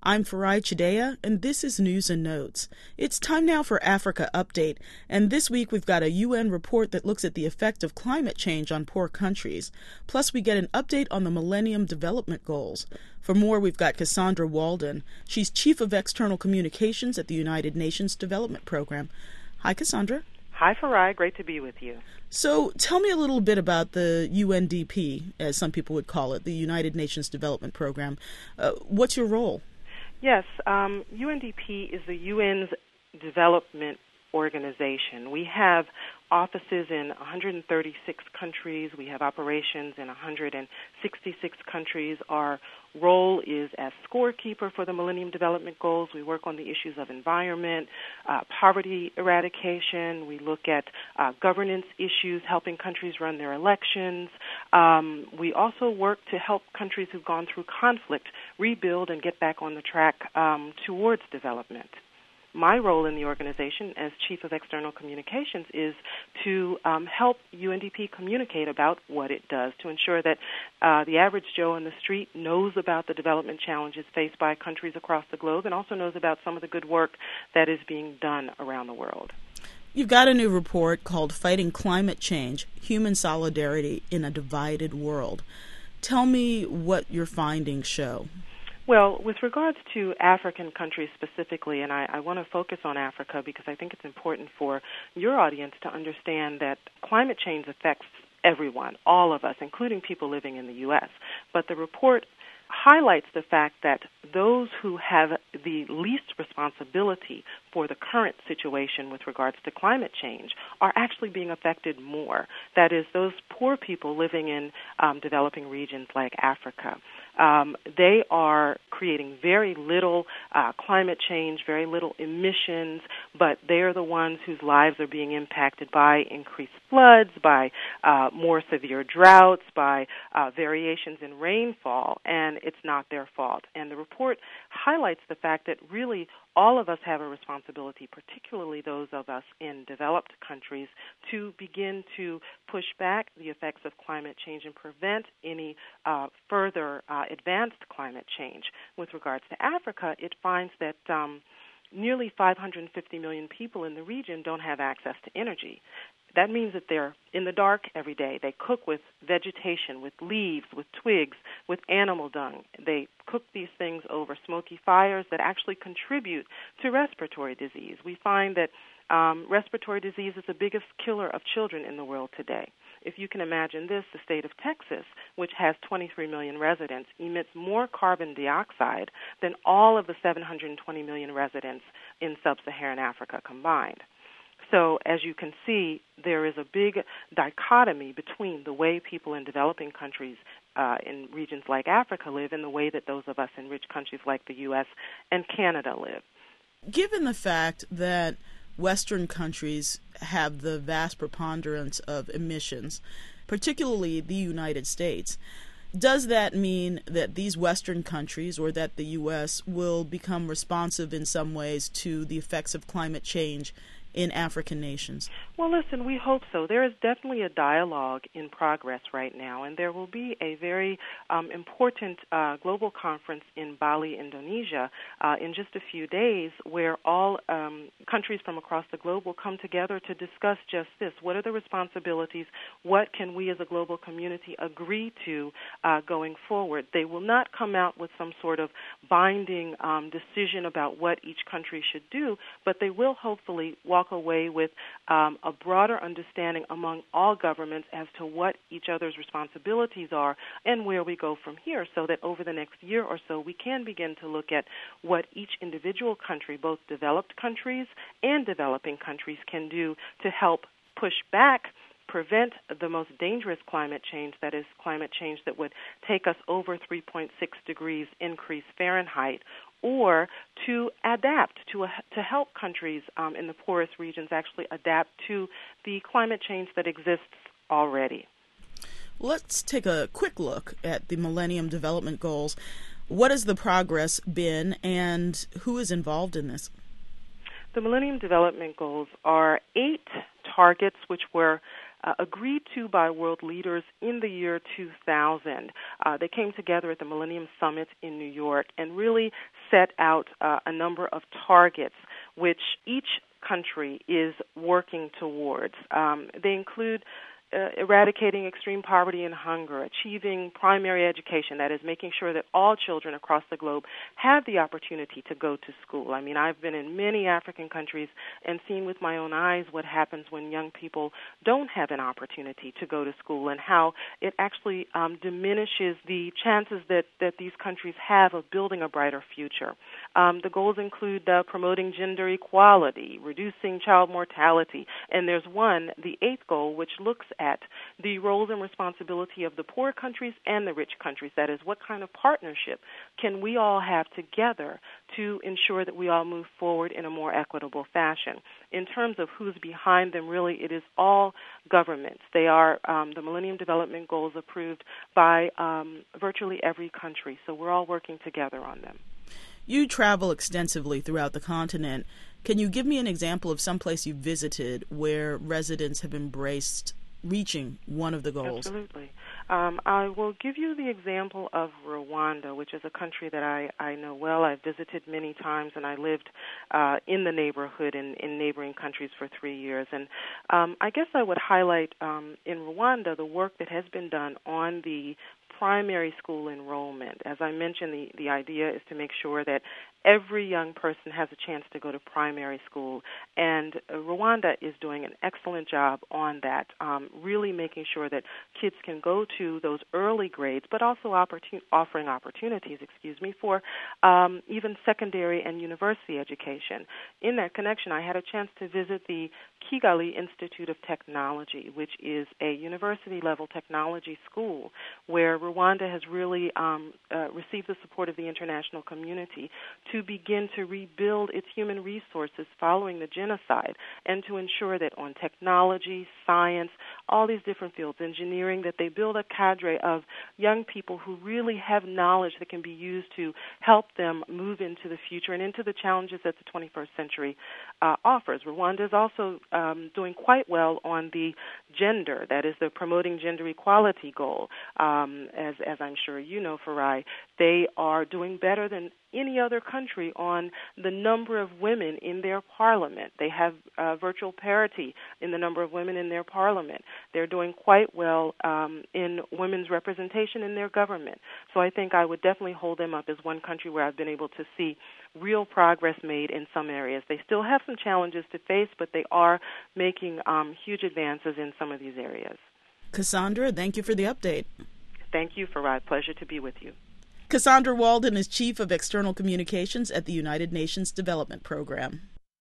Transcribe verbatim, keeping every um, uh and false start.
I'm Farai Chideya, and this is News and Notes. It's time now for Africa Update, and this week we've got a U N report that looks at the effect of climate change on poor countries. Plus, we get an update on the Millennium Development Goals. For more, we've got Cassandra Walden. She's Chief of External Communications at the United Nations Development Program. Hi, Cassandra. Hi, Farai. Great to be with you. So tell me a little bit about the U N D P, as some people would call it, the United Nations Development Program. Uh, what's your role? Yes, um, U N D P is the U N's development organization. We have offices in one hundred thirty-six countries. We have operations in one hundred sixty-six countries. Our role is as scorekeeper for the Millennium Development Goals. We work on the issues of environment, uh, poverty eradication. We look at uh, governance issues, helping countries run their elections. Um, we also work to help countries who've gone through conflict rebuild and get back on the track um, towards development. My role in the organization as Chief of External Communications is to um, help U N D P communicate about what it does, to ensure that uh, the average Joe on the street knows about the development challenges faced by countries across the globe and also knows about some of the good work that is being done around the world. You've got a new report called Fighting Climate Change, Human Solidarity in a Divided World. Tell me what your findings show. Well, with regards to African countries specifically, and I, I want to focus on Africa because I think it's important for your audience to understand that climate change affects everyone, all of us, including people living in the U S. But the report highlights the fact that those who have the least responsibility for the current situation with regards to climate change are actually being affected more. That is, those poor people living in um, developing regions like Africa. Um, they are creating very little uh, climate change, very little emissions, but they are the ones whose lives are being impacted by increased floods, by uh, more severe droughts, by uh, variations in rainfall, and it's not their fault. And the report highlights the fact that really all of us have a responsibility, particularly those of us in developed countries, to begin to push back the effects of climate change and prevent any uh, further uh, advanced climate change. With regards to Africa, it finds that um, nearly five hundred fifty million people in the region don't have access to energy. That means that they're in the dark every day. They cook with vegetation, with leaves, with twigs, with animal dung. They cook these things over smoky fires that actually contribute to respiratory disease. We find that um, respiratory disease is the biggest killer of children in the world today. If you can imagine this, the state of Texas, which has twenty-three million residents, emits more carbon dioxide than all of the seven hundred twenty million residents in sub-Saharan Africa combined. So as you can see, there is a big dichotomy between the way people in developing countries uh, in regions like Africa live and the way that those of us in rich countries like the U S and Canada live. Given the fact that Western countries have the vast preponderance of emissions, particularly the United States, does that mean that these Western countries or that the U S will become responsive in some ways to the effects of climate change in African nations? Well, listen, we hope so. There is definitely a dialogue in progress right now, and there will be a very um, important uh, global conference in Bali, Indonesia, uh, in just a few days, where all um, countries from across the globe will come together to discuss just this. What are the responsibilities? What can we as a global community agree to uh, going forward? They will not come out with some sort of binding um, decision about what each country should do, but they will hopefully walk away with um, a broader understanding among all governments as to what each other's responsibilities are and where we go from here, so that over the next year or so we can begin to look at what each individual country, both developed countries and developing countries, can do to help push back, prevent the most dangerous climate change, that is climate change that would take us over three point six degrees increase Fahrenheit, or to adapt, to a, to help countries um, in the poorest regions actually adapt to the climate change that exists already. Let's take a quick look at the Millennium Development Goals. What has the progress been, and who is involved in this? The Millennium Development Goals are eight targets which were uh, agreed to by world leaders in the year two thousand. Uh, they came together at the Millennium Summit in New York and really set out uh, a number of targets which each country is working towards. Um, they include Uh, eradicating extreme poverty and hunger, achieving primary education, that is making sure that all children across the globe have the opportunity to go to school. I mean, I've been in many African countries and seen with my own eyes what happens when young people don't have an opportunity to go to school and how it actually um, diminishes the chances that, that these countries have of building a brighter future. Um, the goals include uh, promoting gender equality, reducing child mortality, and there's one, the eighth goal, which looks at the roles and responsibility of the poor countries and the rich countries. That is, what kind of partnership can we all have together to ensure that we all move forward in a more equitable fashion? In terms of who's behind them, really, it is all governments. They are um, the Millennium Development Goals approved by um, virtually every country, so we're all working together on them. You travel extensively throughout the continent. Can you give me an example of some place you visited where residents have embraced reaching one of the goals? Absolutely. Um, I will give you the example of Rwanda, which is a country that I, I know well. I've visited many times, and I lived uh, in the neighborhood in, in neighboring countries for three years. And um, I guess I would highlight um, in Rwanda the work that has been done on the primary school enrollment. As I mentioned, the, the idea is to make sure that every young person has a chance to go to primary school, and uh, Rwanda is doing an excellent job on that, um, really making sure that kids can go to those early grades, but also opportun- offering opportunities, excuse me, for um, even secondary and university education. In that connection, I had a chance to visit the Kigali Institute of Technology, which is a university-level technology school where Rwanda has really um, uh, received the support of the international community to begin to rebuild its human resources following the genocide and to ensure that on technology, science, all these different fields, engineering, that they build a cadre of young people who really have knowledge that can be used to help them move into the future and into the challenges that the twenty-first century uh, offers. Rwanda is also um, doing quite well on the gender, that is the promoting gender equality goal. Um, as, as I'm sure you know, Farai, they are doing better than any other country on the number of women in their parliament. They have uh, virtual parity in the number of women in their parliament. They're doing quite well um, in women's representation in their government. So I think I would definitely hold them up as one country where I've been able to see real progress made in some areas. They still have some challenges to face, but they are making um, huge advances in some of these areas. Cassandra, thank you for the update. Thank you, Farad. Pleasure to be with you. Cassandra Walden is Chief of External Communications at the United Nations Development Program.